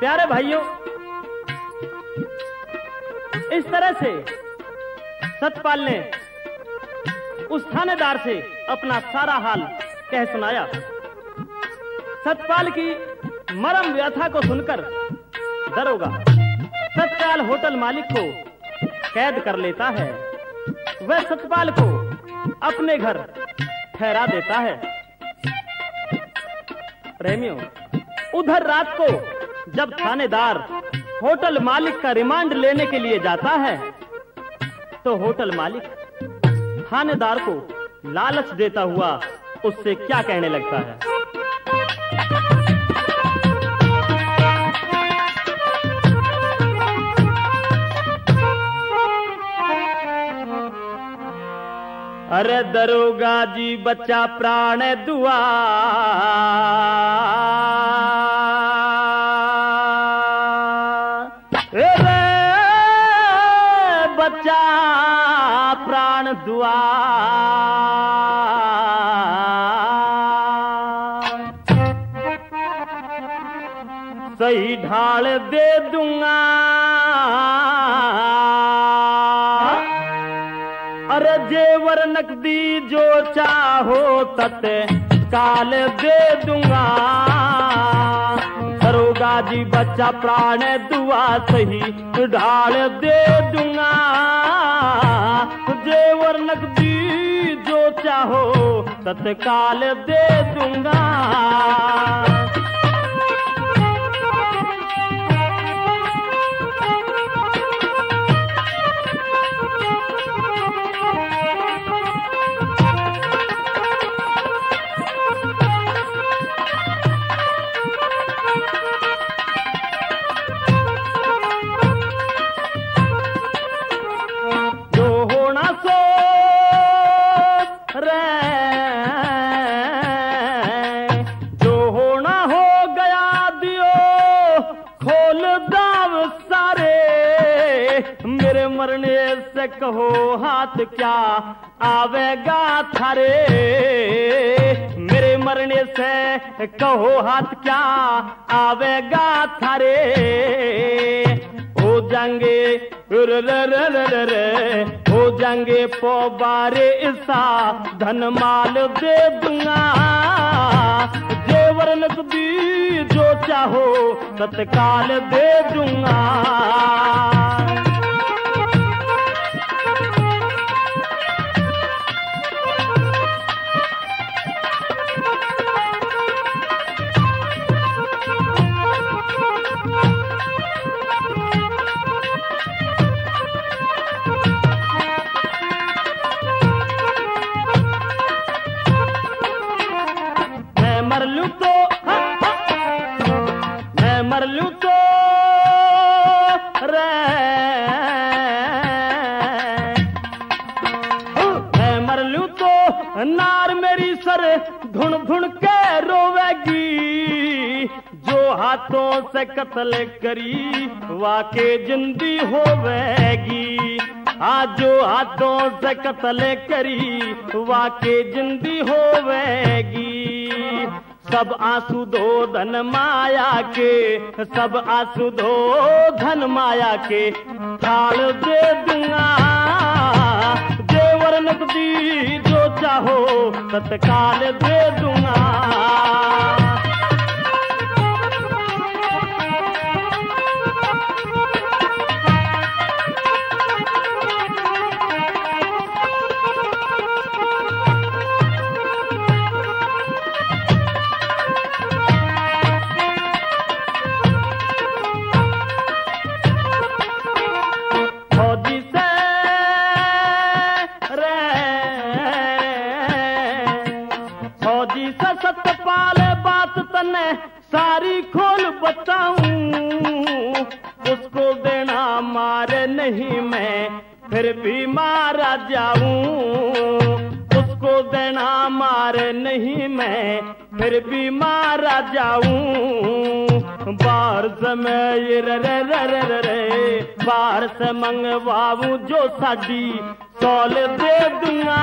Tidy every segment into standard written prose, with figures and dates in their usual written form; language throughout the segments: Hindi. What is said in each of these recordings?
प्यारे भाइयों, इस तरह से सतपाल ने उस थानेदार से अपना सारा हाल कह सुनाया। सतपाल की मरम व्यथा को सुनकर दरोगा तत्काल होटल मालिक को कैद कर लेता है। वह सतपाल को अपने घर ठहरा देता है। प्रेमियों, उधर रात को जब थानेदार होटल मालिक का रिमांड लेने के लिए जाता है तो होटल मालिक थानेदार को लालच देता हुआ उससे क्या कहने लगता है। अरे दरोगा जी बच्चा प्राण दुआ, अरे बच्चा प्राण दुआ, सही ढाल दे दूंगा, अरे जेवर नकदी जो चाहो तत्काल दे दूंगा। दरोगा जी बच्चा प्राण दुआ, सही ढाल दे दूंगा, जेवर नकदी जो चाहो तत्काल दे दूंगा। मरने से कहो हाथ क्या आवेगा थारे, मेरे मरने से कहो हाथ क्या आवेगा थारे। हो जाएंगे हो जाएंगे पोबारे ईसा, धन माल दे दूंगा, जेवर नकदी जो चाहो तत्काल दे दूंगा। मर लूं तो मैं मर लूं तो रे, मैं मर लूं तो नार मेरी सर धुन धुन के रोवेगी, जो हाथों से कत्ल करी वाके जिंदी होवेगी। आज जो हाथों से कत्ल करी वाके जिंदी होवेगी। सब आंसू दो धन माया के, सब आंसू दो धन माया के, थाल दे दूंगा, जेवर नकदी जो चाहो तत्काल दे दूंगा। सतपाल बात तने सारी खोल बताऊं, उसको देना मारे नहीं मैं फिर भी मारा जाऊं, उसको देना मारे नहीं मैं फिर भी मारा जाऊं। बाहर से मैं ये रे बाहर से मंगवाऊं जो साडी तौल दे दूंगा,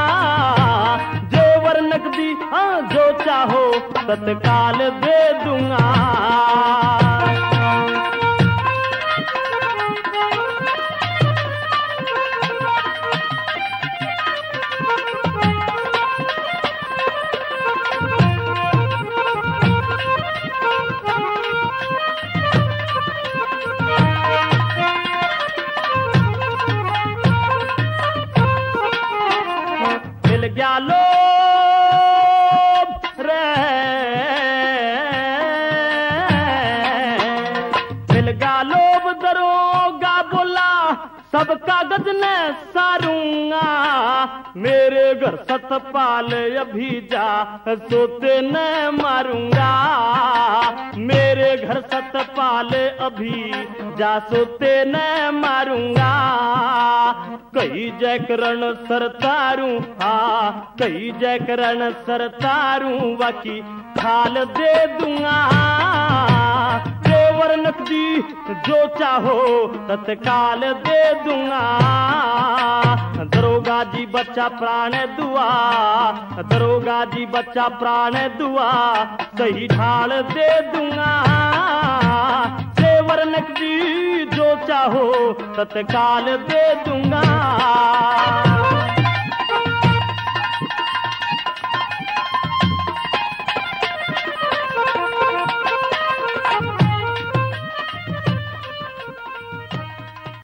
जेवर नकदी हाँ जो चाहो तत्काल दे दूंगा। मिल गा लोभ दरोगा बोला सब कागज न सारूंगा मेरे घर सतपाल अभी जा सोते न मारूंगा मेरे घर सतपाल अभी जा सोते न मारूंगा कई जयकरण सरतारू कई जयकरण सरतारू बाकी खाल दे दूंगा तेवर नकदी जो चाहो तत्काल दे दूंगा दरोगा जी बच्चा प्राण दुआ दरोगा जी बच्चा प्राण दुआ सही ढाल दे दूंगा तेवर नकदी जो चाहो तत्काल दे दूंगा